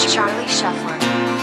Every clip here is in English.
Charlie Shuffler.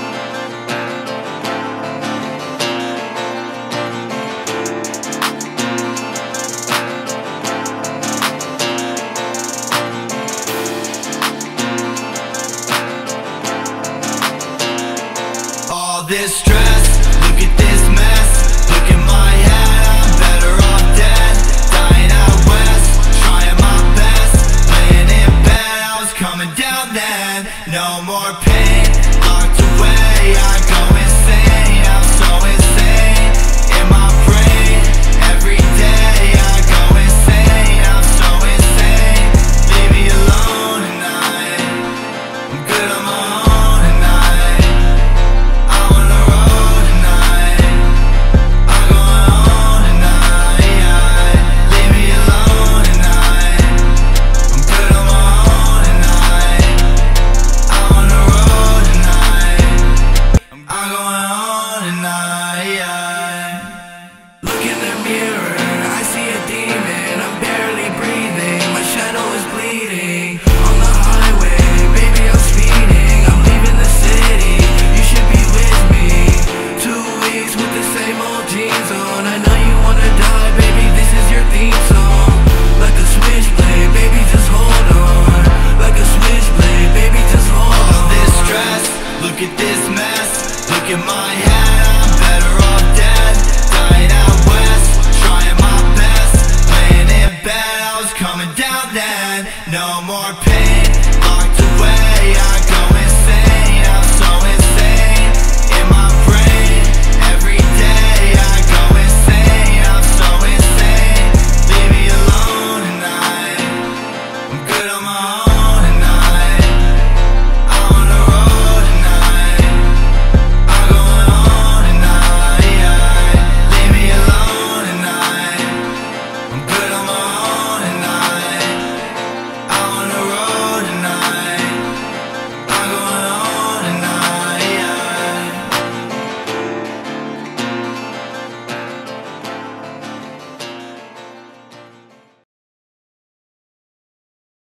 All this stress, look at this mess. Look at my head, I'm better off dead. Dying out west, trying my best. Laying in bed, I was coming down then. No more pain, locked away. I go insane, I'm so insane. In my brain, every day I go insane. I'm so insane. Leave me alone tonight. I'm good on my own tonight. I'm on the road tonight. I'm going home tonight. Leave me alone tonight. I'm good on my own tonight. I'm on the road tonight. I'm going home tonight. Look in the mirror, I see a demon. I'm barely breathing, my shadow is bleeding. On the highway, baby, I'm speeding. I'm leaving the city, you should be with me. 2 weeks with the same old jeans on. I know you wanna die, baby, this is your theme song. Like a switchblade, baby, just hold on. Like a switchblade, baby, just hold on. All this stress, look at this mess. Look at my head, I'm better off dead. Dying out west, trying my best. Laying in bed, I was coming down then. No more pain.